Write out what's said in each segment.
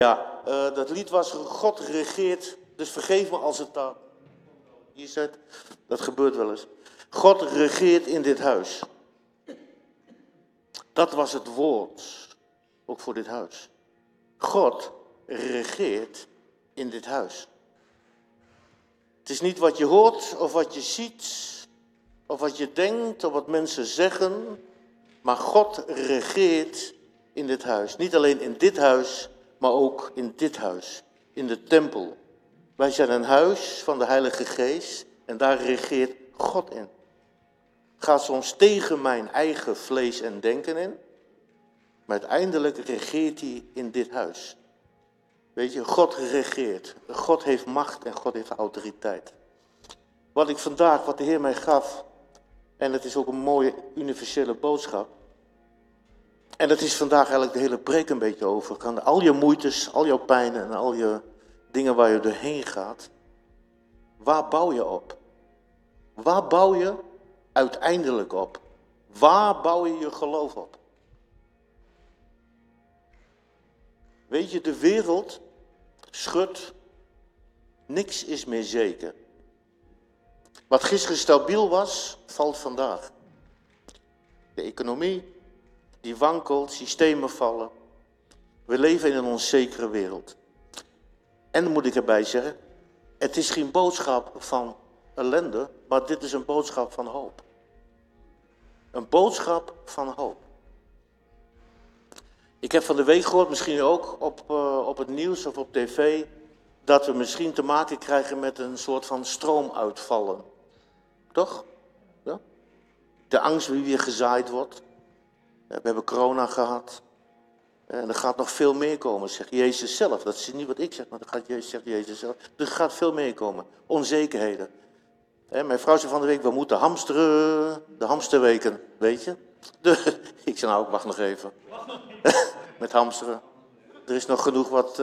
Ja, dat lied was God regeert, dus vergeef me als het daar hier zit. Dat gebeurt wel eens. God regeert in dit huis. Dat was het woord, ook voor dit huis. God regeert in dit huis. Het is niet wat je hoort of wat je ziet of wat je denkt of wat mensen zeggen, maar God regeert in dit huis. Niet alleen in dit huis, maar ook in dit huis, in de tempel. Wij zijn een huis van de Heilige Geest en daar regeert God in. Gaat soms tegen mijn eigen vlees en denken in, maar uiteindelijk regeert hij in dit huis. Weet je, God regeert. God heeft macht en God heeft autoriteit. Wat de Heer mij gaf, en het is ook een mooie universele boodschap. En dat is vandaag eigenlijk de hele preek een beetje over. Kan al je moeites, al jouw pijnen en al je dingen waar je doorheen gaat. Waar bouw je op? Waar bouw je uiteindelijk op? Waar bouw je je geloof op? Weet je, de wereld schudt. Niks is meer zeker. Wat gisteren stabiel was, valt vandaag. De economie, die wankelt, systemen vallen. We leven in een onzekere wereld. En dan moet ik erbij zeggen, het is geen boodschap van ellende, maar dit is een boodschap van hoop. Een boodschap van hoop. Ik heb van de week gehoord, misschien ook op het nieuws of op tv, dat we misschien te maken krijgen met een soort van stroomuitvallen. Toch? Ja? De angst wie weer gezaaid wordt. We hebben corona gehad. En er gaat nog veel meer komen, zegt Jezus zelf. Dat is niet wat ik zeg, maar zegt Jezus zelf. Er gaat veel meer komen. Onzekerheden. Mijn vrouw zei van de week, we moeten hamsteren. De hamsterweken, weet je. Ik zei nou, ik wacht nog even. Met hamsteren. Er is nog genoeg wat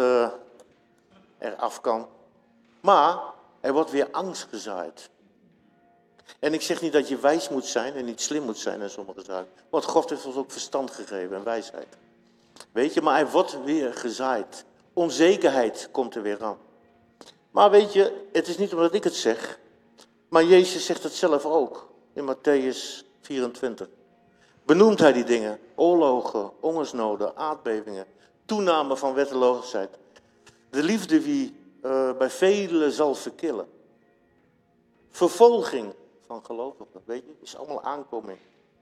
er af kan. Maar er wordt weer angst gezaaid. En ik zeg niet dat je wijs moet zijn en niet slim moet zijn in sommige zaken. Want God heeft ons ook verstand gegeven en wijsheid. Weet je, maar er wordt weer gezaaid. Onzekerheid komt er weer aan. Maar weet je, het is niet omdat ik het zeg. Maar Jezus zegt het zelf ook. In Matthäus 24. Benoemt hij die dingen. Oorlogen, hongersnoden, aardbevingen. Toename van wetteloosheid. De liefde die bij velen zal verkillen. Vervolging van gelovigen, weet je, is allemaal aankoming.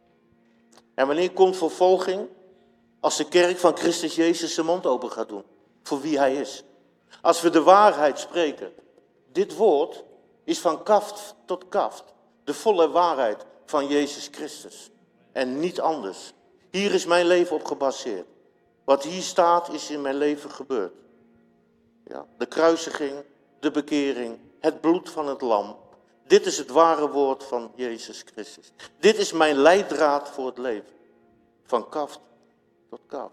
En wanneer komt vervolging? Als de kerk van Christus Jezus zijn mond open gaat doen. Voor wie hij is. Als we de waarheid spreken. Dit woord is van kaft tot kaft. De volle waarheid van Jezus Christus. En niet anders. Hier is mijn leven op gebaseerd. Wat hier staat is in mijn leven gebeurd. Ja, de kruisiging, de bekering, het bloed van het lam. Dit is het ware woord van Jezus Christus. Dit is mijn leidraad voor het leven. Van kaft tot kaft.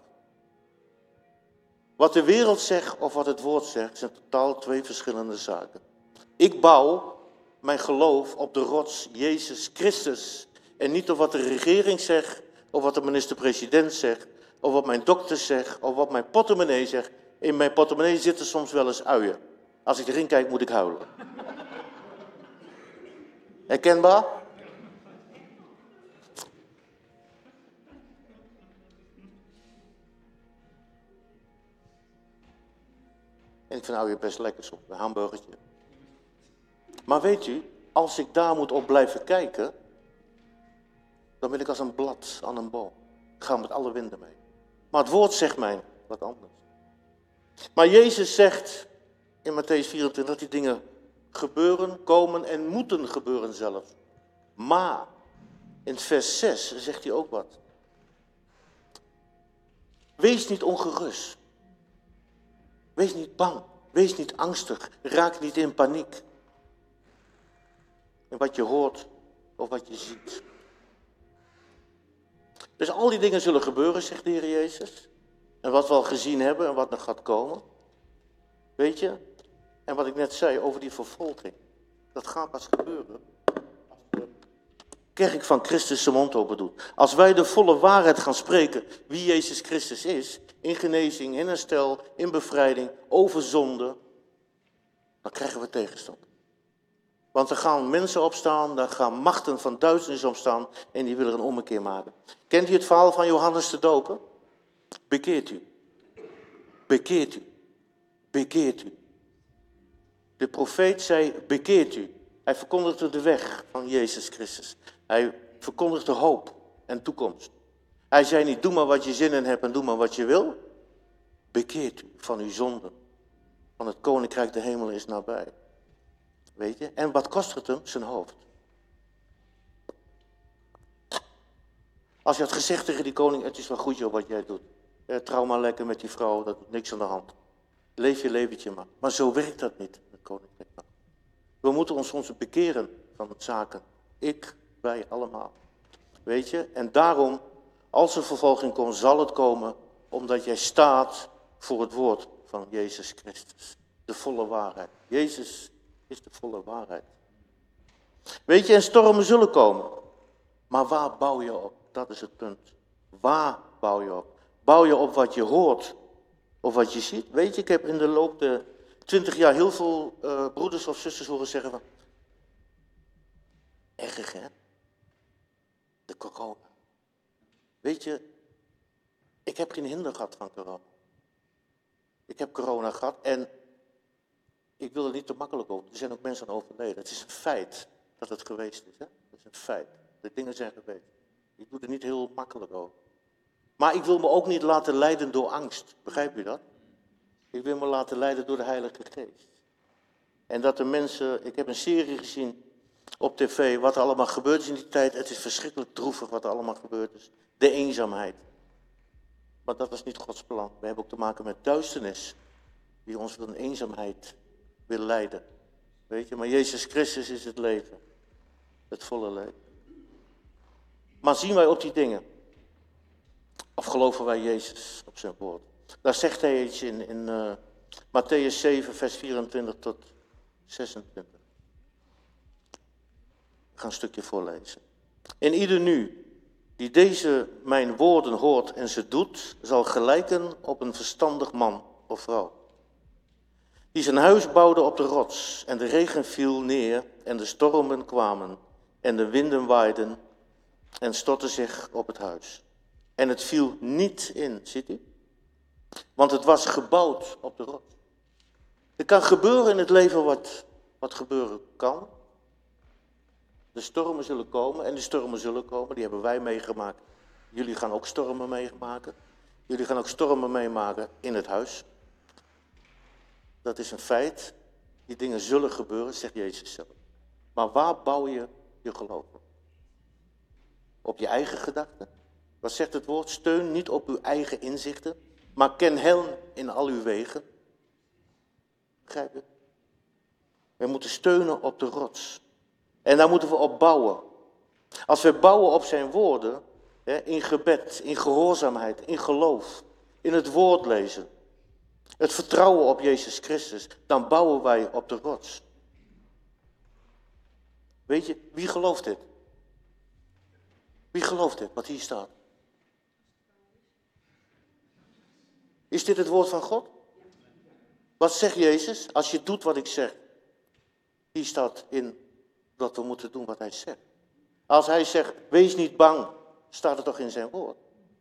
Wat de wereld zegt of wat het woord zegt, zijn totaal twee verschillende zaken. Ik bouw mijn geloof op de rots Jezus Christus. En niet op wat de regering zegt, of wat de minister-president zegt, of wat mijn dokter zegt, of wat mijn portemonnee zegt. In mijn portemonnee zitten soms wel eens uien. Als ik erin kijk, moet ik huilen. Herkenbaar? En ik vind uien best lekker soms, een hamburgertje. Maar weet u, als ik daar moet op blijven kijken, dan ben ik als een blad aan een boom. Ik ga met alle winden mee. Maar het woord zegt mij wat anders. Maar Jezus zegt in Matthäus 24 dat die dingen gebeuren, komen en moeten gebeuren zelfs. Maar in vers 6 zegt hij ook wat. Wees niet ongerust. Wees niet bang. Wees niet angstig. Raak niet in paniek. In wat je hoort of wat je ziet. Dus al die dingen zullen gebeuren, zegt de Heer Jezus. En wat we al gezien hebben en wat nog gaat komen. Weet je? En wat ik net zei over die vervolging. Dat gaat pas gebeuren als de kerk van Christus zijn mond open doet. Als wij de volle waarheid gaan spreken wie Jezus Christus is. in genezing, in herstel, in bevrijding, over zonde, dan krijgen we tegenstand. Want er gaan mensen opstaan, daar gaan machten van duisternis opstaan en die willen een ommekeer maken. Kent u het verhaal van Johannes de Doper? Bekeert u. Bekeert u. Bekeert u. De profeet zei, bekeert u. Hij verkondigde de weg van Jezus Christus. Hij verkondigde hoop en toekomst. Hij zei niet, doe maar wat je zin in hebt en doe maar wat je wil. Bekeert u van uw zonden. Want het koninkrijk der hemel is nabij. Weet je? En wat kost het hem? Zijn hoofd. Als je had gezegd tegen die koning, het is wel goed joh wat jij doet. Trouw maar lekker met die vrouw, dat doet niks aan de hand. Leef je leventje maar. Maar zo werkt dat niet, het koninkrijk. We moeten ons soms bekeren van zaken. Ik, wij allemaal. Weet je? En daarom, als er vervolging komt, zal het komen omdat jij staat voor het woord van Jezus Christus. De volle waarheid. Jezus is de volle waarheid. Weet je, en stormen zullen komen. Maar waar bouw je op? Dat is het punt. Waar bouw je op? Bouw je op wat je hoort of wat je ziet? Weet je, ik heb in de loop der 20 jaar heel veel broeders of zusters horen zeggen van... Erg hè? De corona. Weet je, ik heb geen hinder gehad van corona. Ik heb corona gehad en ik wil er niet te makkelijk over. Er zijn ook mensen aan overleden. Het is een feit dat het geweest is. Hè? Het is een feit. De dingen zijn geweest. Ik doe er niet heel makkelijk over. Maar ik wil me ook niet laten leiden door angst. Begrijp je dat? Ik wil me laten leiden door de Heilige Geest. En dat de mensen... Ik heb een serie gezien op tv wat er allemaal gebeurd is in die tijd. Het is verschrikkelijk droevig wat er allemaal gebeurd is. De eenzaamheid. Maar dat was niet Gods plan. We hebben ook te maken met duisternis. Die ons tot een eenzaamheid wil leiden. Weet je, maar Jezus Christus is het leven. Het volle leven. Maar zien wij op die dingen? Of geloven wij Jezus op zijn woord? Daar zegt hij iets in Mattheüs 7, vers 24 tot 26. Ik ga een stukje voorlezen. En ieder nu, die deze mijn woorden hoort en ze doet, zal gelijken op een verstandig man of vrouw. Die zijn huis bouwde op de rots en de regen viel neer en de stormen kwamen en de winden waaiden en stortten zich op het huis. En het viel niet in, ziet u? Want het was gebouwd op de rots. Er kan gebeuren in het leven wat gebeuren kan. De stormen zullen komen en de stormen zullen komen. Die hebben wij meegemaakt. Jullie gaan ook stormen meemaken. Jullie gaan ook stormen meemaken in het huis. Dat is een feit. Die dingen zullen gebeuren, zegt Jezus zelf. Maar waar bouw je je geloof op? Op je eigen gedachten? Wat zegt het woord? Steun niet op uw eigen inzichten, maar ken hem in al uw wegen. Begrijp je? We moeten steunen op de rots. En daar moeten we op bouwen. Als we bouwen op zijn woorden, in gebed, in gehoorzaamheid, in geloof, in het woord lezen, het vertrouwen op Jezus Christus, dan bouwen wij op de rots. Weet je, wie gelooft dit? Wie gelooft dit, wat hier staat? Is dit het woord van God? Wat zegt Jezus? Als je doet wat ik zeg. Hier staat in dat we moeten doen wat hij zegt. Als hij zegt, wees niet bang, staat het toch in zijn woord.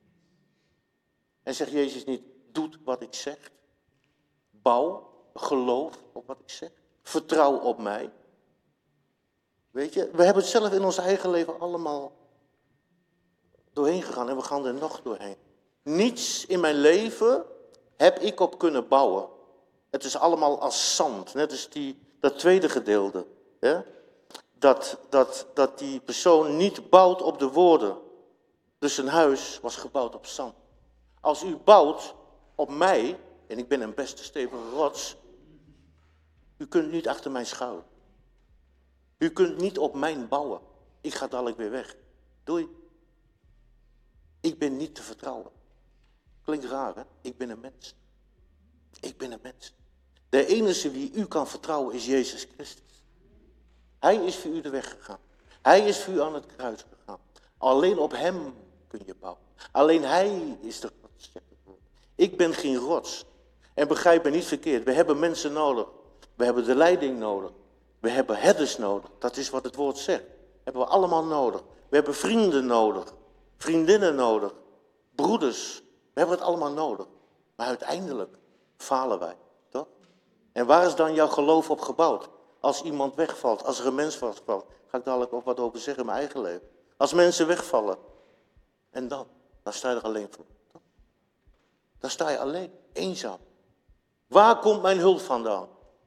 En zegt Jezus niet, doe wat ik zeg. Bouw, geloof op wat ik zeg. Vertrouw op mij. Weet je, we hebben het zelf in ons eigen leven allemaal doorheen gegaan en we gaan er nog doorheen. Niets in mijn leven heb ik op kunnen bouwen. Het is allemaal als zand, net als dat tweede gedeelte. Hè? Dat die persoon niet bouwt op de woorden. Dus zijn huis was gebouwd op zand. Als u bouwt op mij, en ik ben een beste stevige rots, u kunt niet achter mij schuilen. U kunt niet op mij bouwen. Ik ga dadelijk weer weg. Doei. Ik ben niet te vertrouwen. Klinkt raar, hè? Ik ben een mens. Ik ben een mens. De enige wie u kan vertrouwen is Jezus Christus. Hij is voor u de weg gegaan. Hij is voor u aan het kruis gegaan. Alleen op hem kun je bouwen. Alleen hij is de rots. Ik ben geen rots. En begrijp me niet verkeerd, we hebben mensen nodig. We hebben de leiding nodig. We hebben herders nodig. Dat is wat het woord zegt. Hebben we allemaal nodig. We hebben vrienden nodig. Vriendinnen nodig. Broeders. We hebben het allemaal nodig. Maar uiteindelijk falen wij. Toch? En waar is dan jouw geloof op gebouwd? Als iemand wegvalt, als er een mens wegvalt. Ga ik dadelijk ook wat over zeggen in mijn eigen leven. Als mensen wegvallen. En dan sta je er alleen voor. Toch? Dan sta je alleen, eenzaam. Waar komt mijn hulp vandaan?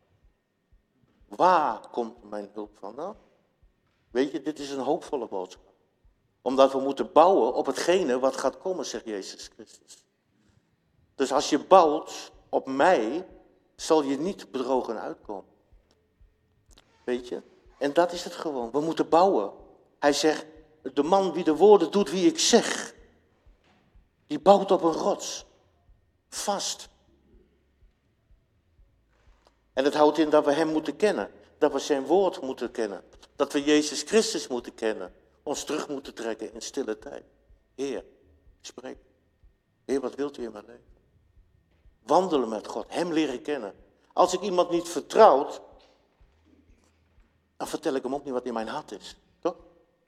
Waar komt mijn hulp vandaan? Weet je, dit is een hoopvolle boodschap. Omdat we moeten bouwen op hetgene wat gaat komen, zegt Jezus Christus. Dus als je bouwt op mij, zal je niet bedrogen uitkomen. Weet je? En dat is het gewoon. We moeten bouwen. Hij zegt, de man wie de woorden doet wie ik zeg, die bouwt op een rots. Vast. En het houdt in dat we hem moeten kennen. Dat we zijn woord moeten kennen. Dat we Jezus Christus moeten kennen. Ons terug moeten trekken in stille tijd. Heer, spreek. Heer, wat wilt u in mijn leven? Wandelen met God, hem leren kennen. Als ik iemand niet vertrouw, dan vertel ik hem ook niet wat in mijn hart is. Toch?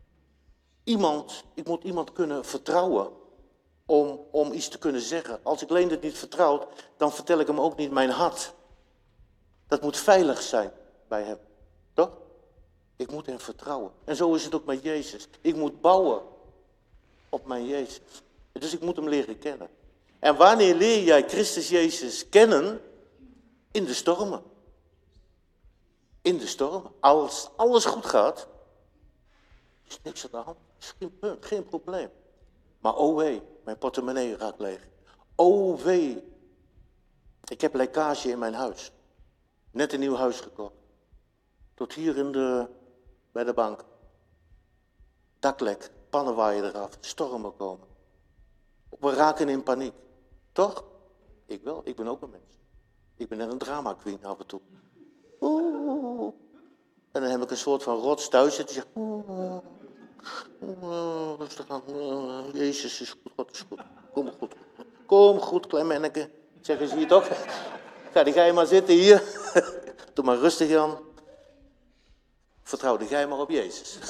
Ik moet iemand kunnen vertrouwen om iets te kunnen zeggen. Als ik alleen het niet vertrouw, dan vertel ik hem ook niet mijn hart. Dat moet veilig zijn bij hem. Toch? Ik moet hem vertrouwen. En zo is het ook met Jezus. Ik moet bouwen op mijn Jezus. Dus ik moet hem leren kennen. En wanneer leer jij Christus Jezus kennen? In de stormen. In de stormen. Als alles goed gaat, is niks aan de hand. Is geen probleem. Maar oh wee, mijn portemonnee raakt leeg. Oh wee, ik heb lekkage in mijn huis. Net een nieuw huis gekocht. Tot hier bij de bank. Daklek, pannen waaien eraf, stormen komen. We raken in paniek. Toch? Ik wel, ik ben ook een mens. Ik ben net een drama queen af en toe. Oeh. En dan heb ik een soort van rots thuis zitten die zegt... rustig aan. Jezus is goed, God is goed. Kom goed. Kom goed, klein manneke. Zeggen ze hier toch? Ga je maar zitten hier. Doe maar rustig aan. Vertrouw jij maar op Jezus.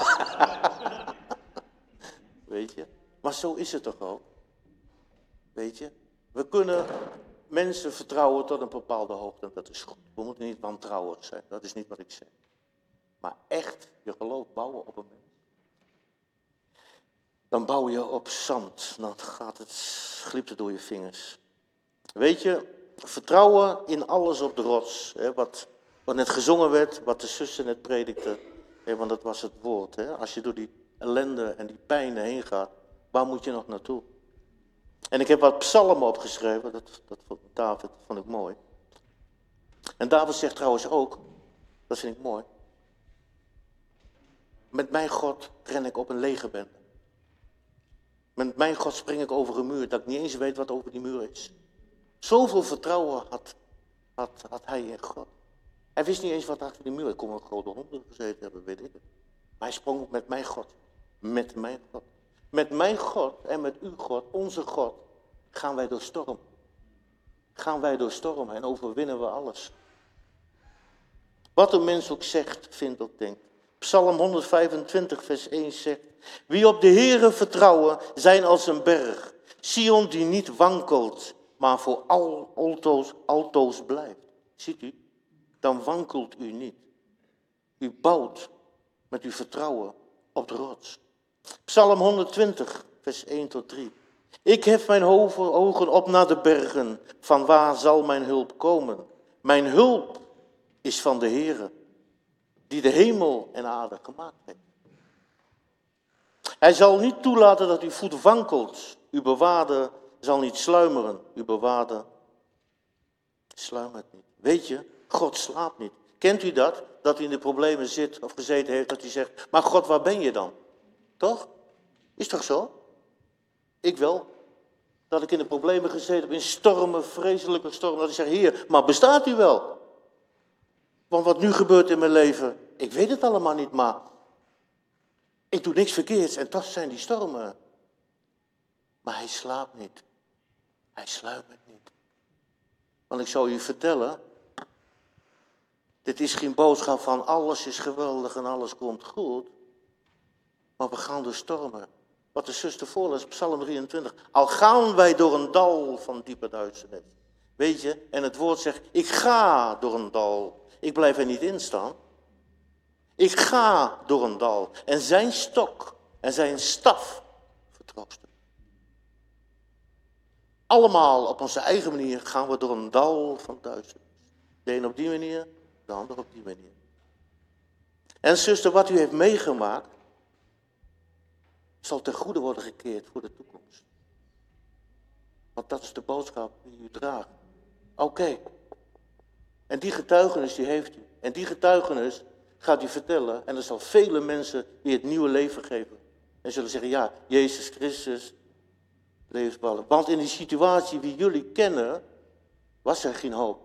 Weet je? Maar zo is het toch ook? Weet je? We kunnen mensen vertrouwen tot een bepaalde hoogte. Dat is goed. We moeten niet wantrouwig zijn. Dat is niet wat ik zeg. Maar echt je geloof bouwen op een mens. Dan bouw je op zand. Dan glipt het door je vingers. Weet je, vertrouwen in alles op de rots. Hè, wat net gezongen werd, wat de zussen net predikten. Hè, want dat was het woord. Hè. Als je door die ellende en die pijnen heen gaat, waar moet je nog naartoe? En ik heb wat psalmen opgeschreven, dat vond David, vond ik mooi. En David zegt trouwens ook, dat vind ik mooi. Met mijn God ren ik op een legerbende. Met mijn God spring ik over een muur, dat ik niet eens weet wat over die muur is. Zoveel vertrouwen had hij in God. Hij wist niet eens wat achter die muur. Ik kon een grote honden gezeten hebben, weet ik het. Maar hij sprong met mijn God. Met mijn God. Met mijn God en met uw God, onze God, gaan wij door storm. Gaan wij door storm en overwinnen we alles. Wat een mens ook zegt, vindt of denkt. Psalm 125 vers 1 zegt. Wie op de Heere vertrouwen, zijn als een berg. Sion die niet wankelt, maar voor altoos blijft. Ziet u? Dan wankelt u niet. U bouwt met uw vertrouwen op de rots. Psalm 120 vers 1 tot 3. Ik hef mijn ogen op naar de bergen. Van waar zal mijn hulp komen? Mijn hulp is van de Heere, die de hemel en aarde gemaakt heeft. Hij zal niet toelaten dat uw voet wankelt. Uw bewaarder zal niet sluimeren. Uw bewaarder sluimert niet. Weet je, God slaapt niet. Kent u dat? Dat u in de problemen zit of gezeten heeft, dat u zegt, maar God, waar ben je dan? Toch? Is toch zo? Ik wel. Dat ik in de problemen gezeten heb, in stormen, vreselijke stormen, dat ik zeg, Heer, maar bestaat u wel? Want wat nu gebeurt in mijn leven, ik weet het allemaal niet, maar ik doe niks verkeerds en toch zijn die stormen. Maar hij slaapt niet. Hij sluimert niet. Want ik zal je vertellen, dit is geen boodschap van alles is geweldig en alles komt goed. Maar we gaan door stormen. Wat de zuster voorlas, Psalm 23. Al gaan wij door een dal van diepe duisternis. Weet je, en het woord zegt, ik ga door een dal. Ik blijf er niet in staan. Ik ga door een dal. En zijn stok en zijn staf vertroosten. Allemaal op onze eigen manier gaan we door een dal van duisternis. De een op die manier, de ander op die manier. En zuster, wat u heeft meegemaakt, zal ten goede worden gekeerd voor de toekomst. Want dat is de boodschap die u draagt. Oké. En die getuigenis die heeft u. En die getuigenis gaat u vertellen. En er zal vele mensen weer het nieuwe leven geven. En zullen zeggen, ja, Jezus Christus, levensballen. Want in die situatie die jullie kennen, was er geen hoop.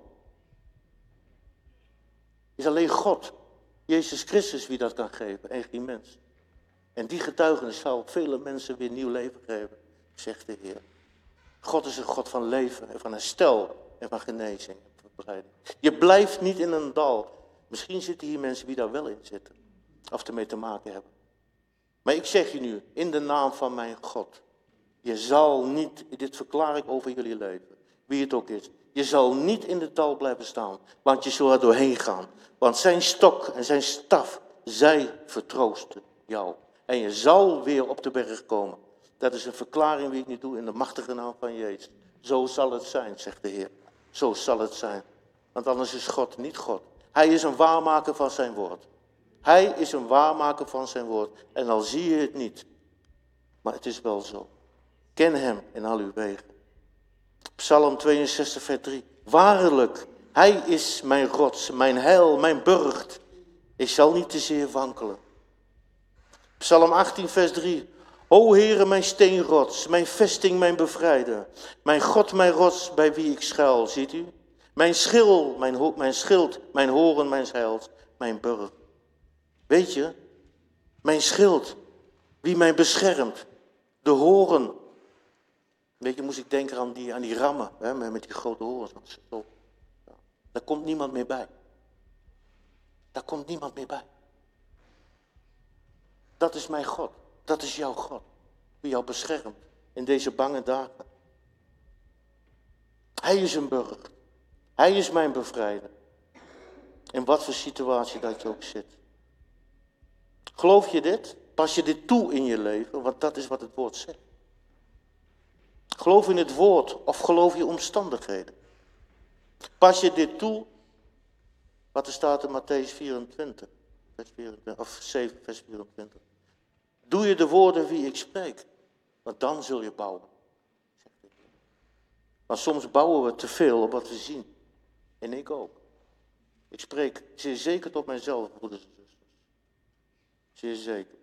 Het is alleen God, Jezus Christus, wie dat kan geven en geen mens. En die getuigenis zal vele mensen weer nieuw leven geven, zegt de Heer. God is een God van leven en van herstel en van genezing en van bevrijding. Je blijft niet in een dal. Misschien zitten hier mensen die daar wel in zitten. Of ermee te maken hebben. Maar ik zeg je nu, in de naam van mijn God. Je zal niet, dit verklaar ik over jullie leven. Wie het ook is. Je zal niet in de dal blijven staan. Want je zal er doorheen gaan. Want zijn stok en zijn staf, zij vertroosten jou. En je zal weer op de berg komen. Dat is een verklaring die ik nu doe in de machtige naam van Jezus. Zo zal het zijn, zegt de Heer. Zo zal het zijn. Want anders is God niet God. Hij is een waarmaker van zijn woord. Hij is een waarmaker van zijn woord. En al zie je het niet. Maar het is wel zo. Ken hem in al uw wegen. Psalm 62 vers 3. Waarlijk, hij is mijn rots, mijn heil, mijn burcht. Ik zal niet te zeer wankelen. Psalm 18 vers 3. O Heere, mijn steenrots, mijn vesting, mijn bevrijder. Mijn God, mijn rots, bij wie ik schuil, ziet u? Mijn schild, mijn horen, mijn heils, mijn burcht. Weet je, mijn schild, wie mij beschermt, de horen. Weet je, moest ik denken aan die rammen, hè, met die grote horens. Daar komt niemand meer bij. Daar komt niemand meer bij. Dat is mijn God. Dat is jouw God. Die jou beschermt in deze bange dagen. Hij is een burger. Hij is mijn bevrijder. In wat voor situatie dat je ook zit. Geloof je dit? Pas je dit toe in je leven? Want dat is wat het woord zegt. Geloof in het woord of geloof je omstandigheden? Pas je dit toe? Wat er staat in Mattheüs 24, vers 24 of 7 vers 24. Doe je de woorden wie ik spreek, want dan zul je bouwen. Maar soms bouwen we te veel op wat we zien. En ik ook. Ik spreek zeer zeker tot mijzelf, broeders en zusters. Zeer zeker.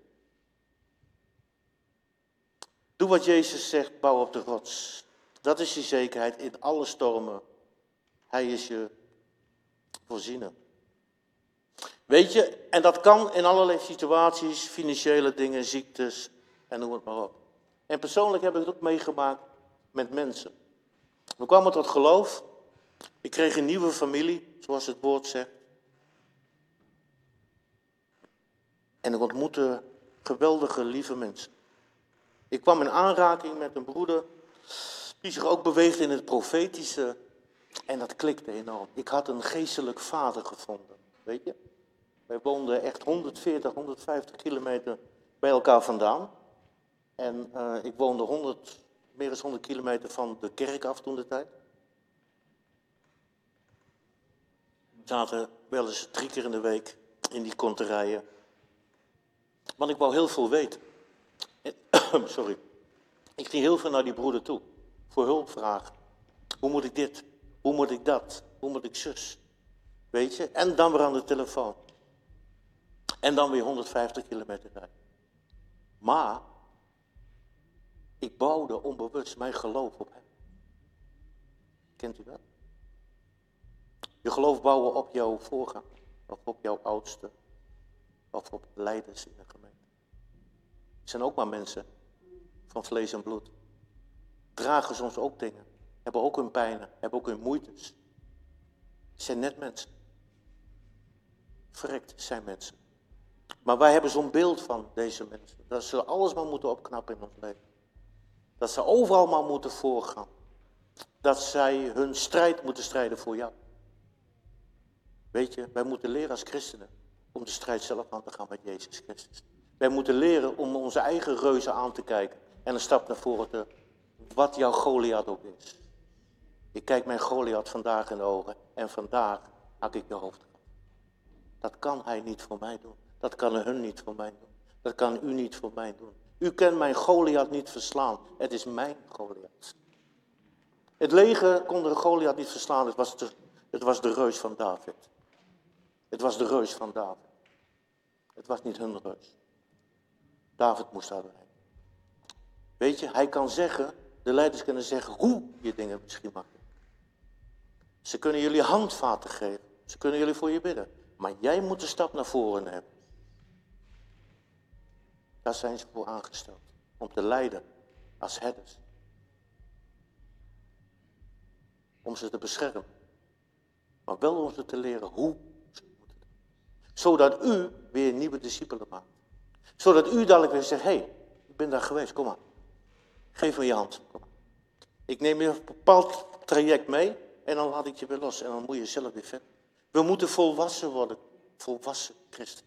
Doe wat Jezus zegt, bouw op de rots. Dat is je zekerheid in alle stormen. Hij is je voorziener. Weet je, en dat kan in allerlei situaties, financiële dingen, ziektes en noem het maar op. En persoonlijk heb ik het ook meegemaakt met mensen. We kwamen tot geloof. Ik kreeg een nieuwe familie, zoals het woord zegt. En ik ontmoette geweldige, lieve mensen. Ik kwam in aanraking met een broeder die zich ook beweegde in het profetische. En dat klikte enorm. Ik had een geestelijk vader gevonden, weet je. Wij woonden echt 140, 150 kilometer bij elkaar vandaan. En ik woonde meer dan 100 kilometer van de kerk af toen de tijd. We zaten wel eens 3 keer in de week in die konterijen. Want ik wou heel veel weten. Sorry. Ik ging heel veel naar die broeder toe. Voor hulp vragen. Hoe moet ik dit? Hoe moet ik dat? Hoe moet ik zus? Weet je? En dan weer aan de telefoon. En dan weer 150 kilometer rijden. Maar ik bouwde onbewust mijn geloof op hem. Kent u dat? Je geloof bouwen op jouw voorganger. Of op jouw oudste. Of op leiders in de gemeente. Het zijn ook maar mensen van vlees en bloed. Dragen soms ook dingen. hebben ook hun pijnen, hebben ook hun moeites. Het zijn net mensen. Verrekt, het zijn mensen. Maar wij hebben zo'n beeld van deze mensen. Dat ze alles maar moeten opknappen in ons leven. Dat ze overal maar moeten voorgaan. Dat zij hun strijd moeten strijden voor jou. Weet je, wij moeten leren als christenen om de strijd zelf aan te gaan met Jezus Christus. Wij moeten leren om onze eigen reuzen aan te kijken en een stap naar voren te, wat jouw Goliath ook is. Ik kijk mijn Goliath vandaag in de ogen en vandaag hak ik je hoofd af. Dat kan hij niet voor mij doen. Dat kan hun niet voor mij doen. Dat kan u niet voor mij doen. U kent mijn Goliath niet verslaan. Het is mijn Goliath. Het leger kon de Goliath niet verslaan. Het was de reus van David. Het was de reus van David. Het was niet hun reus. David moest daar doorheen. Weet je, hij kan zeggen, de leiders kunnen zeggen hoe je dingen misschien mag doen. Ze kunnen jullie handvaten geven. Ze kunnen jullie voor je bidden. Maar jij moet de stap naar voren nemen. Daar zijn ze voor aangesteld. Om te leiden als herders. Om ze te beschermen. Maar wel om ze te leren hoe ze het moeten doen. Zodat u weer nieuwe discipelen maakt. Zodat u dadelijk weer zegt, hé, ik ben daar geweest, kom maar. Geef me je hand, kom maar. Ik neem je een bepaald traject mee en dan laat ik je weer los. En dan moet je zelf weer verder. We moeten volwassen worden. Volwassen christen.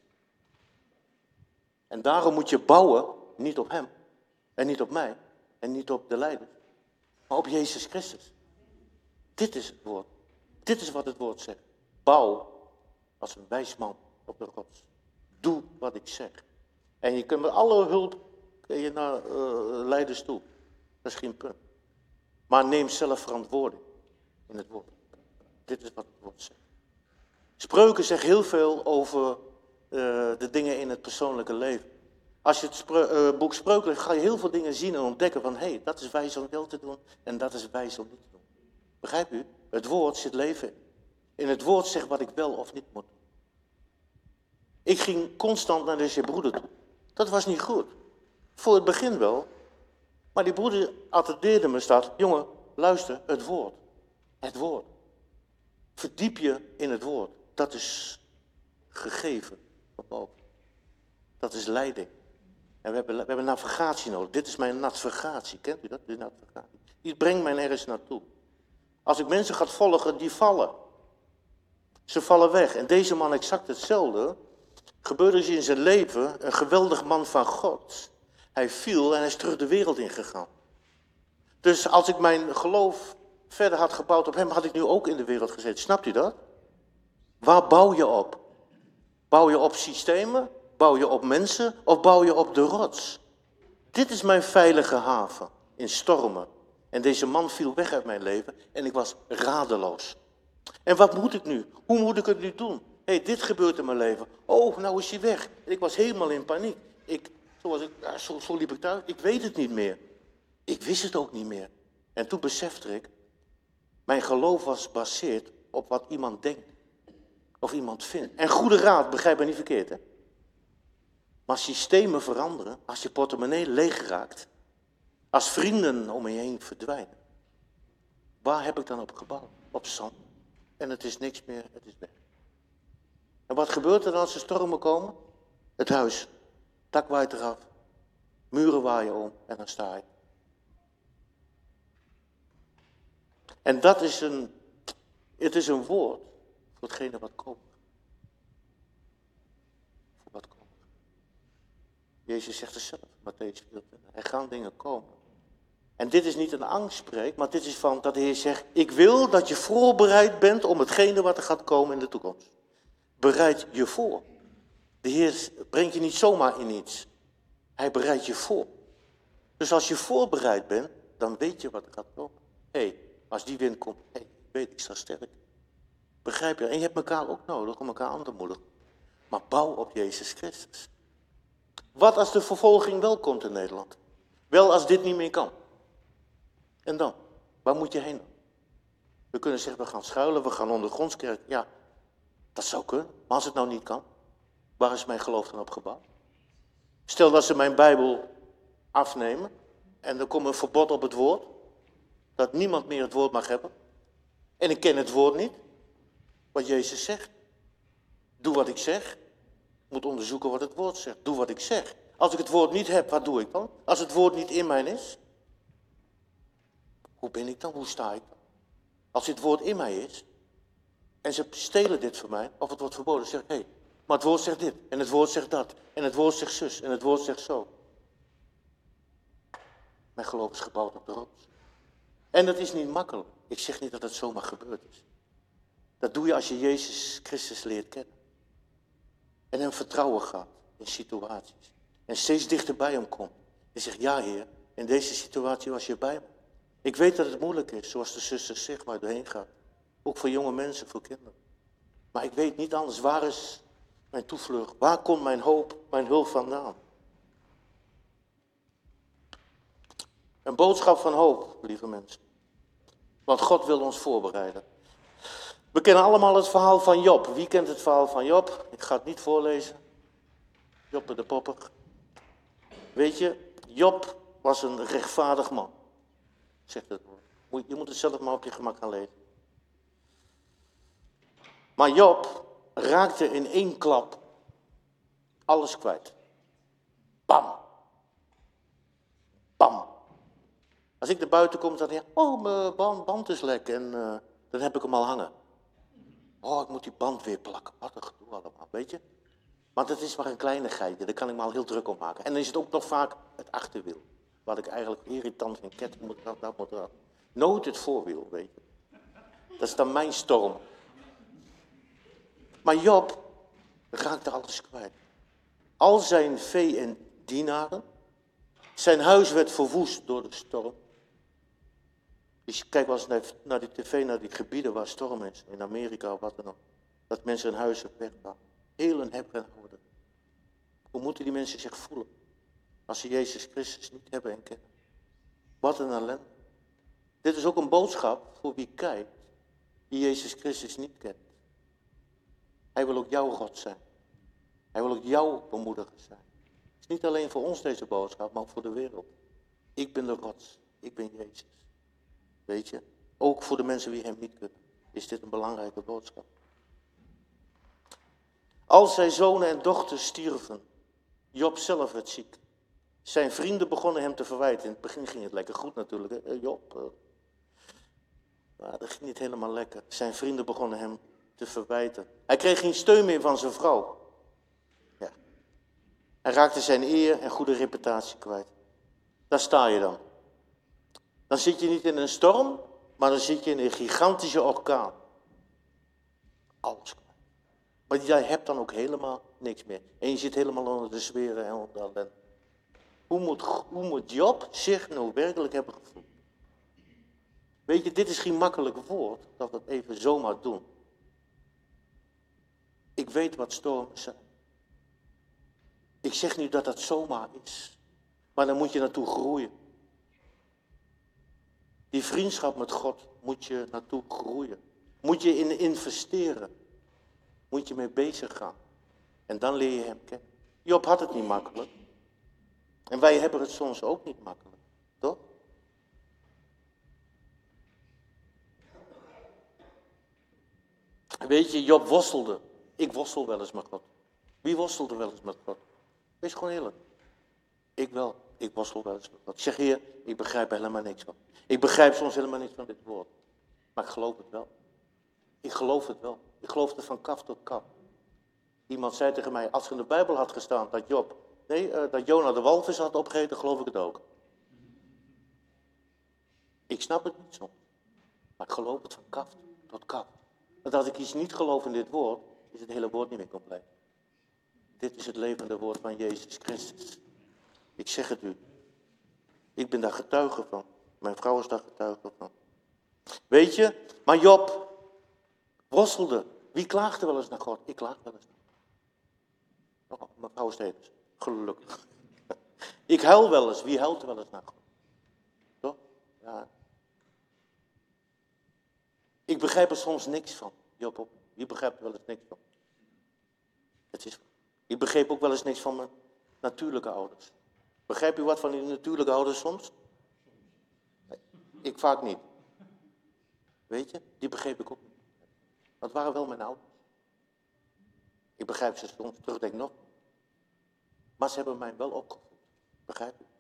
En daarom moet je bouwen, niet op hem. En niet op mij. En niet op de leider. Maar op Jezus Christus. Dit is het woord. Dit is wat het woord zegt. Bouw als een wijs man op de rots. Doe wat ik zeg. En je kunt met alle hulp naar leiders toe. Dat is geen punt. Maar neem zelf verantwoording in het woord. Dit is wat het woord zegt. Spreuken zegt heel veel over de dingen in het persoonlijke leven. Als je het boek Spreuken leest, ga je heel veel dingen zien en ontdekken van, hé, dat is wijs om wel te doen en dat is wijs om niet te doen. Begrijp u? Het woord zit leven in. In het woord zegt wat ik wel of niet moet doen. Ik ging constant naar deze broeder toe. Dat was niet goed. Voor het begin wel. Maar die broeder attendeerde me, staat, jongen, luister, het woord. Het woord. Verdiep je in het woord. Dat is gegeven van boven. Dat is leiding. En we hebben navigatie nodig. Dit is mijn navigatie. Kent u dat? Die navigatie. Die brengt mij ergens naartoe. Als ik mensen ga volgen, die vallen. Ze vallen weg. En deze man exact hetzelfde. Gebeurde dus in zijn leven een geweldig man van God. Hij viel en hij is terug de wereld ingegaan. Dus als ik mijn geloof verder had gebouwd op hem, had ik nu ook in de wereld gezeten. Snapt u dat? Waar bouw je op? Bouw je op systemen? Bouw je op mensen? Of bouw je op de rots? Dit is mijn veilige haven in stormen. En deze man viel weg uit mijn leven en ik was radeloos. En wat moet ik nu? Hoe moet ik het nu doen? Hé, dit gebeurt in mijn leven. Oh, nou is hij weg. En ik was helemaal in paniek. Zo liep ik thuis. Ik weet het niet meer. Ik wist het ook niet meer. En toen besefte ik, mijn geloof was gebaseerd op wat iemand denkt. Of iemand vindt. En goede raad, begrijp me niet verkeerd, hè. Maar systemen veranderen, als je portemonnee leeg raakt, als vrienden om je heen verdwijnen. Waar heb ik dan op gebouwd? Op zand. En het is niks meer, het is weg. En wat gebeurt er dan als er stormen komen? Het huis, dak waait eraf, muren waaien om en dan sta je. En het is een woord voor hetgene wat komt. Voor wat komt. Jezus zegt het zelf, Mattheüs 24. Er gaan dingen komen. En dit is niet een angstspreek, maar dit is van dat de Heer zegt, ik wil dat je voorbereid bent om hetgene wat er gaat komen in de toekomst. Bereid je voor. De Heer brengt je niet zomaar in iets. Hij bereidt je voor. Dus als je voorbereid bent, dan weet je wat er gaat komen. Hé, als die wind komt, weet ik sta sterk. Begrijp je? En je hebt elkaar ook nodig om elkaar aan te moedigen. Maar bouw op Jezus Christus. Wat als de vervolging wel komt in Nederland? Wel als dit niet meer kan. En dan? Waar moet je heen? We kunnen zeggen, we gaan schuilen, we gaan ondergrondskerk. Ja, dat zou kunnen. Maar als het nou niet kan, waar is mijn geloof dan op gebouwd? Stel dat ze mijn Bijbel afnemen en er komt een verbod op het woord. Dat niemand meer het woord mag hebben. En ik ken het woord niet. Wat Jezus zegt. Doe wat ik zeg. Ik moet onderzoeken wat het woord zegt. Doe wat ik zeg. Als ik het woord niet heb, wat doe ik dan? Als het woord niet in mij is. Hoe ben ik dan? Hoe sta ik dan? Als dit woord in mij is. En ze stelen dit van mij. Of het wordt verboden. Zeg ik, hé, maar het woord zegt dit. En het woord zegt dat. En het woord zegt zus. En het woord zegt zo. Mijn geloof is gebouwd op de rots. En dat is niet makkelijk. Ik zeg niet dat het zomaar gebeurd is. Dat doe je als je Jezus Christus leert kennen. En hem vertrouwen gaat in situaties. En steeds dichter bij hem komt. En zegt, ja Heer, in deze situatie was je bij me. Ik weet dat het moeilijk is, zoals de zuster zegt, waar je doorheen gaat. Ook voor jonge mensen, voor kinderen. Maar ik weet niet anders, waar is mijn toevlucht? Waar komt mijn hoop, mijn hulp vandaan? Een boodschap van hoop, lieve mensen. Want God wil ons voorbereiden. We kennen allemaal het verhaal van Job. Wie kent het verhaal van Job? Ik ga het niet voorlezen. Job de popper. Weet je, Job was een rechtvaardig man. Zegt het woord. Je moet het zelf maar op je gemak gaan lezen. Maar Job raakte in één klap alles kwijt. Bam. Bam. Als ik naar buiten kom, dan denk ik, oh, mijn band is lek en dan heb ik hem al hangen. Oh, ik moet die band weer plakken. Wat een gedoe allemaal, weet je. Want het is maar een kleinigheidje, daar kan ik me al heel druk om maken. En dan is het ook nog vaak het achterwiel. Wat ik eigenlijk irritant vind, ketting moet eraf, dat moet eraf. Nooit het voorwiel, weet je. Dat is dan mijn storm. Maar Job raakte alles kwijt. Al zijn vee en dienaren. Zijn huis werd verwoest door de storm. Dus kijk wel eens naar die tv, naar die gebieden waar storm is. In Amerika of wat dan ook. Dat mensen hun huizen weggaan. Heel een heb en houden. Hoe moeten die mensen zich voelen? Als ze Jezus Christus niet hebben en kennen. Wat een ellende. Dit is ook een boodschap voor wie kijkt. Die Jezus Christus niet kent. Hij wil ook jouw God zijn. Hij wil ook jouw bemoediger zijn. Het is niet alleen voor ons deze boodschap, maar ook voor de wereld. Ik ben de rots. Ik ben Jezus. Weet je? Ook voor de mensen die hem niet kunnen. Is dit een belangrijke boodschap. Als zijn zonen en dochters stierven. Job zelf werd ziek. Zijn vrienden begonnen hem te verwijten. In het begin ging het lekker goed natuurlijk. Job. Maar dat ging niet helemaal lekker. Zijn vrienden begonnen hem te verwijten. Hij kreeg geen steun meer van zijn vrouw. Ja. Hij raakte zijn eer en goede reputatie kwijt. Daar sta je dan. Dan zit je niet in een storm, maar dan zit je in een gigantische orkaan. Alles kwijt. Maar jij hebt dan ook helemaal niks meer. En je zit helemaal onder de zweren en onder de ellende. Hoe moet Job zich nou werkelijk hebben gevoeld? Weet je, dit is geen makkelijk woord, dat we het even zomaar doen. Ik weet wat stormen zijn. Ik zeg niet dat dat zomaar is. Maar dan moet je naartoe groeien. Die vriendschap met God moet je naartoe groeien. Moet je in investeren. Moet je mee bezig gaan. En dan leer je hem kennen. Job had het niet makkelijk. En wij hebben het soms ook niet makkelijk. Toch? Weet je, Job worstelde. Ik worstel wel eens met God. Wie worstelde wel eens met God? Wees gewoon eerlijk. Ik wel. Ik worstel wel eens met God. Ik zeg, Heer, ik begrijp er helemaal niks van. Ik begrijp soms helemaal niks van dit woord. Maar ik geloof het wel. Ik geloof het wel. Ik geloof het van kaf tot kaf. Iemand zei tegen mij, als er in de Bijbel had gestaan dat dat Jona de walvis had opgegeten, geloof ik het ook. Ik snap het niet soms. Maar ik geloof het van kaf tot kaf. Want als ik iets niet geloof in dit woord, is het hele woord niet meer compleet. Dit is het levende woord van Jezus Christus. Ik zeg het u. Ik ben daar getuige van. Mijn vrouw is daar getuige van. Weet je, maar Job worstelde. Wie klaagde wel eens naar God? Ik klaag wel eens naar God. Oh, mijn vrouw is tevens. Gelukkig. Ik huil wel eens. Wie huilt wel eens naar God? Toch? Ja. Ik begrijp er soms niks van. Job, wie begrijpt er wel eens niks van? Het is. Ik begreep ook wel eens niks van mijn natuurlijke ouders. Begrijp u wat van die natuurlijke ouders soms? Nee. Ik vaak niet. Weet je, die begreep ik ook niet. Dat waren wel mijn ouders. Ik begrijp ze soms terug, denk ik nog. Maar ze hebben mij wel opgevoed. Begrijp je?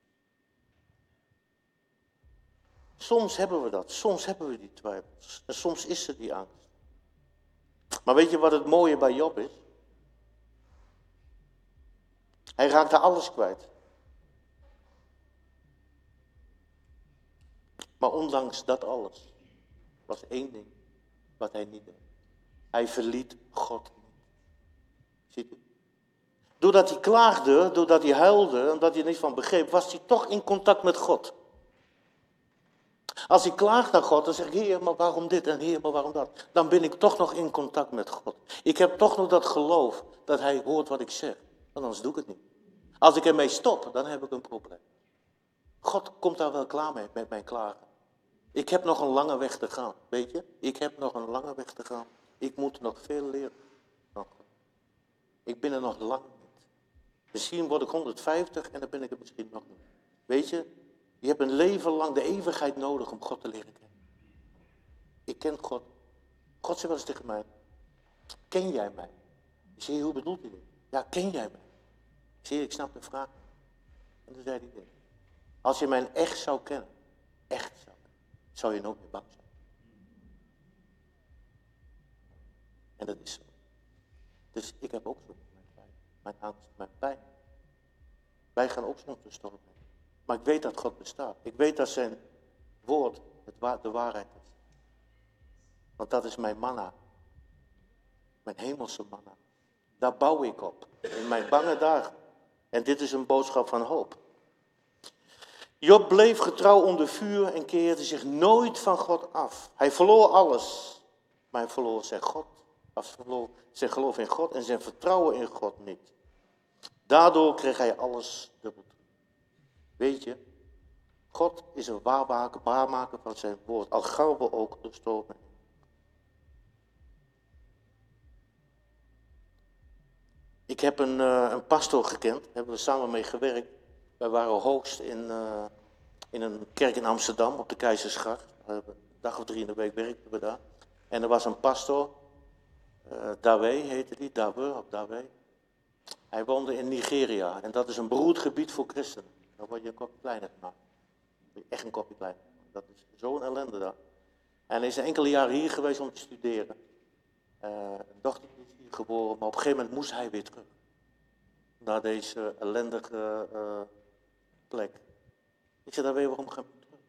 Soms hebben we dat. Soms hebben we die twijfels. En soms is er die angst. Maar weet je wat het mooie bij Job is? Hij raakte alles kwijt. Maar ondanks dat alles was één ding wat hij niet deed. Hij verliet God niet. Ziet u? Doordat hij klaagde, doordat hij huilde, omdat hij er niets van begreep, was hij toch in contact met God. Als ik klaag naar God, dan zeg ik, Heer, maar waarom dit en Heer, maar waarom dat? Dan ben ik toch nog in contact met God. Ik heb toch nog dat geloof dat hij hoort wat ik zeg. Want anders doe ik het niet. Als ik ermee stop, dan heb ik een probleem. God komt daar wel klaar mee, met mijn klagen. Ik heb nog een lange weg te gaan, weet je? Ik heb nog een lange weg te gaan. Ik moet nog veel leren. Ik ben er nog lang niet. Misschien word ik 150 en dan ben ik er misschien nog niet. Weet je, je hebt een leven lang de eeuwigheid nodig om God te leren kennen. Ik ken God. God zei wel eens tegen mij, ken jij mij? Ik zei, hoe bedoelt hij dit? Ja, ken jij mij? Ik zei, ik snap de vraag. En toen zei hij dit. Als je mij echt zou kennen, zou je nooit meer bang zijn. En dat is zo. Dus ik heb ook zo mijn angst, mijn pijn. Wij gaan ook soms de storm heen. Maar ik weet dat God bestaat. Ik weet dat zijn woord de waarheid is. Want dat is mijn manna. Mijn hemelse manna. Daar bouw ik op. In mijn bange dagen. En dit is een boodschap van hoop. Job bleef getrouw onder vuur en keerde zich nooit van God af. Hij verloor alles. Maar hij verloor zijn geloof in God en zijn vertrouwen in God niet. Daardoor kreeg hij alles dubbel. Weet je, God is een waarmaker van zijn woord. Al gaan we ook door stormen. Ik heb een pastoor gekend, daar hebben we samen mee gewerkt. Wij waren hoogst in een kerk in Amsterdam, op de Keizersgracht. Een dag of 3 in de week werkten we daar. En er was een pastoor, Dawe heette die, Dawe. Hij woonde in Nigeria en dat is een beroerd gebied voor christenen. Dan word je een kopje kleiner gemaakt. Echt een kopje kleiner. Dat is zo'n ellende daar. En hij is enkele jaren hier geweest om te studeren. Een dochter is hier geboren, maar op een gegeven moment moest hij weer terug. Naar deze ellendige plek. Ik zei, dan weet je waarom ga je terug?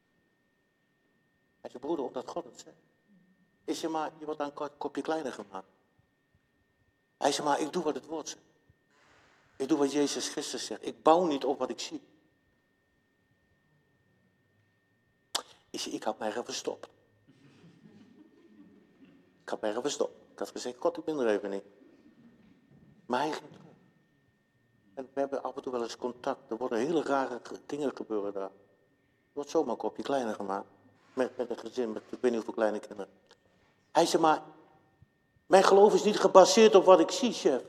Hij zei, broeder, omdat God het zegt. Ik zei, maar je wordt dan een kopje kleiner gemaakt. Hij zei, maar ik doe wat het woord zegt. Ik doe wat Jezus Christus zegt. Ik bouw niet op wat ik zie. Ik had mij even verstopt. Ik had gezegd, God, ik ben er even niet. Maar hij ging terug. En we hebben af en toe wel eens contact. Er worden hele rare dingen gebeuren daar. Er wordt zomaar een kopje kleiner gemaakt. Met een gezin, met ik weet niet hoeveel kleine kinderen. Hij zei, maar mijn geloof is niet gebaseerd op wat ik zie, chef.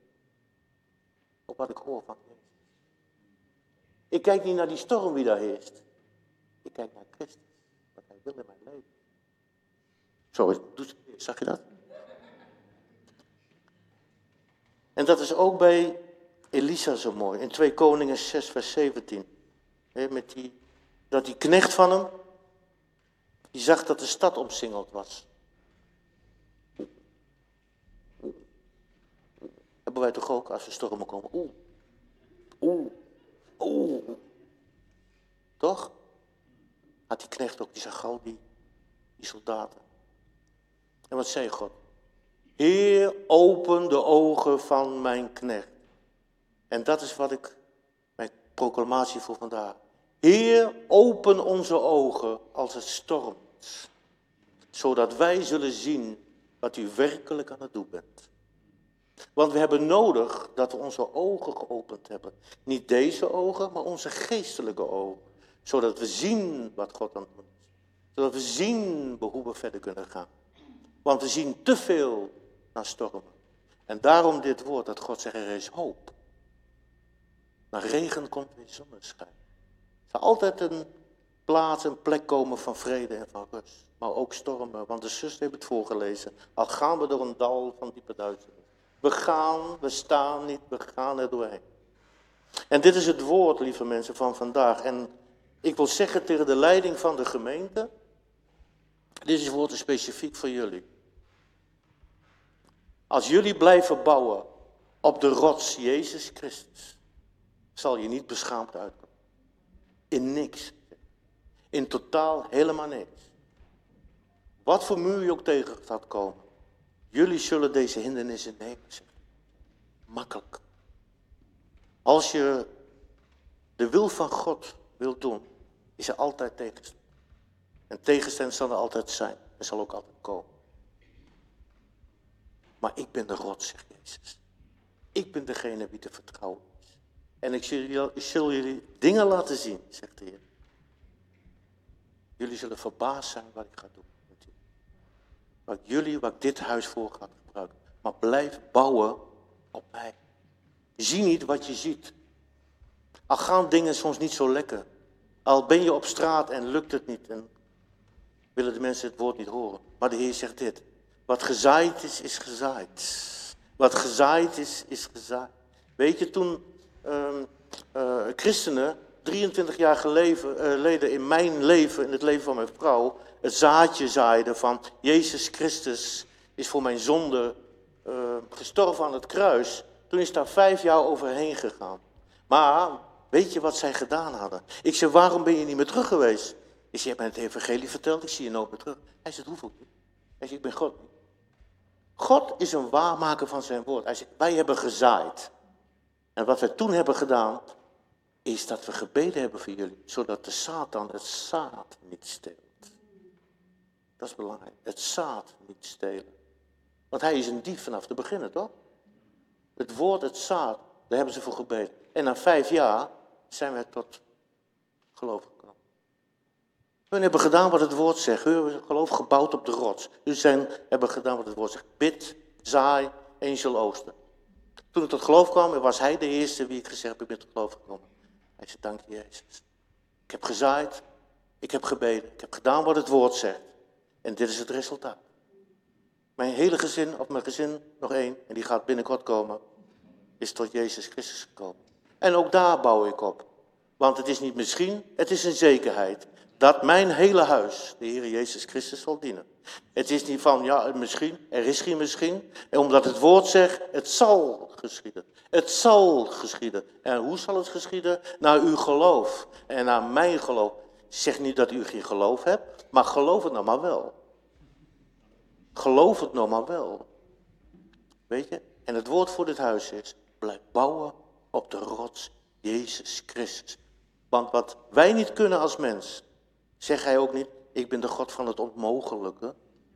Op wat ik hoor van Jezus. Ik kijk niet naar die storm die daar heerst. Ik kijk naar Christus. Wat hij wil in mijn leven. Zo, zag je dat? En dat is ook bij Elisa zo mooi. In 2 Koningen 6 vers 17. Dat die knecht van hem, die zag dat de stad omsingeld was. Hebben wij toch ook, als er stormen komen. Toch? Had die knecht ook, die zag gauw die soldaten. En wat zei God? Heer, open de ogen van mijn knecht. En dat is wat mijn proclamatie voor vandaag. Heer, open onze ogen als het stormt. Zodat wij zullen zien wat u werkelijk aan het doen bent. Want we hebben nodig dat we onze ogen geopend hebben. Niet deze ogen, maar onze geestelijke ogen. Zodat we zien wat God aan het doen is. Zodat we zien hoe we verder kunnen gaan. Want we zien te veel naar stormen. En daarom dit woord dat God zegt, er is hoop. Na regen komt weer zonneschijn. Het is altijd plaats en plek komen van vrede en van rust. Maar ook stormen, want de zuster heeft het voorgelezen. Al gaan we door een dal van diepe duisternis. We staan niet, we gaan er doorheen. En dit is het woord, lieve mensen, van vandaag. En ik wil zeggen tegen de leiding van de gemeente, dit woord is specifiek voor jullie. Als jullie blijven bouwen op de rots Jezus Christus, zal je niet beschaamd uitkomen. In niks. In totaal helemaal niks. Wat voor muur je ook tegen gaat komen. Jullie zullen deze hindernissen nemen. Makkelijk. Als je de wil van God wilt doen, is er altijd tegenstand. En tegenstand zal er altijd zijn. Er zal ook altijd komen. Maar ik ben de rots, zegt Jezus. Ik ben degene wie te vertrouwen is. En ik zal jullie dingen laten zien, zegt de Heer. Jullie zullen verbaasd zijn wat ik ga doen. Wat ik dit huis voor ga gebruiken. Maar blijf bouwen op mij. Zie niet wat je ziet. Al gaan dingen soms niet zo lekker. Al ben je op straat en lukt het niet. En willen de mensen het woord niet horen. Maar de Heer zegt dit. Wat gezaaid is, is gezaaid. Wat gezaaid is, is gezaaid. Weet je, toen christenen 23 jaar geleden in mijn leven, in het leven van mijn vrouw, het zaadje zaaiden van Jezus Christus is voor mijn zonde gestorven aan het kruis. Toen is daar 5 jaar overheen gegaan. Maar weet je wat zij gedaan hadden? Ik zei, waarom ben je niet meer terug geweest? Ik zei, je hebt mij het evangelie verteld, ik zie je nooit meer terug. Hij zei, hoeveel niet? Hij zei, ik ben God niet. God is een waarmaker van zijn woord. Hij zei, wij hebben gezaaid. En wat we toen hebben gedaan, is dat we gebeden hebben voor jullie. Zodat de Satan het zaad niet steelt. Dat is belangrijk. Het zaad niet stelen. Want hij is een dief vanaf de beginnen, toch? Het woord, het zaad, daar hebben ze voor gebeden. En na 5 jaar zijn we tot geloof gekomen. We hebben gedaan wat het woord zegt. We hebben geloof gebouwd op de rots. Hebben gedaan wat het woord zegt. Bid, zaai en je zult oogsten. Toen ik tot geloof kwam, was hij de eerste wie ik gezegd heb, ik ben tot geloof gekomen. Hij zei, dank je Jezus. Ik heb gezaaid, ik heb gebeden, ik heb gedaan wat het woord zegt. En dit is het resultaat. Mijn hele gezin, of mijn gezin, nog 1, en die gaat binnenkort komen, is tot Jezus Christus gekomen. En ook daar bouw ik op. Want het is niet misschien, het is een zekerheid. Dat mijn hele huis de Heer Jezus Christus zal dienen. Het is niet van, ja, misschien, er is geen misschien. En omdat het woord zegt, het zal geschieden. Het zal geschieden. En hoe zal het geschieden? Naar uw geloof. En naar mijn geloof. Zeg niet dat u geen geloof hebt, maar geloof het nou maar wel. Geloof het nou maar wel. Weet je? En het woord voor dit huis is, blijf bouwen op de rots Jezus Christus. Want wat wij niet kunnen als mens, zeg hij ook niet, ik ben de God van het onmogelijke.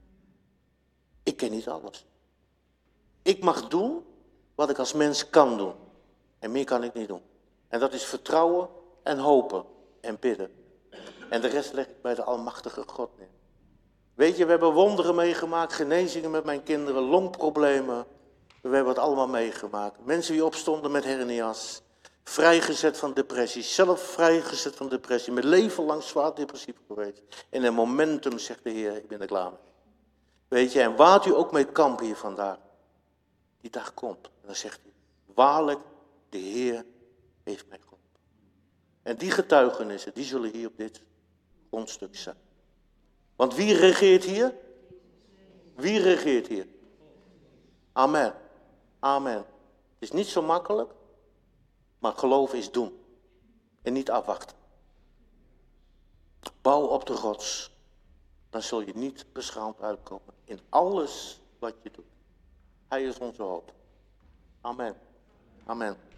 Ik ken niet alles. Ik mag doen wat ik als mens kan doen. En meer kan ik niet doen. En dat is vertrouwen en hopen en bidden. En de rest leg ik bij de almachtige God neer. Weet je, we hebben wonderen meegemaakt, genezingen met mijn kinderen, longproblemen. We hebben het allemaal meegemaakt. Mensen die opstonden met hernia's. Vrijgezet van depressie, zelf vrijgezet van depressie, mijn leven lang zwaar depressief geweest. In een momentum zegt de Heer, ik ben er klaar mee. Weet je, en waart u ook mee kamp hier vandaag. Die dag komt, en dan zegt hij, waarlijk, de Heer heeft mij geholpen. En die getuigenissen, die zullen hier op dit grondstuk zijn. Want wie regeert hier? Wie regeert hier? Amen. Amen. Het is niet zo makkelijk. Maar geloven is doen. En niet afwachten. Bouw op de rots. Dan zul je niet beschaamd uitkomen. In alles wat je doet. Hij is onze hoop. Amen. Amen.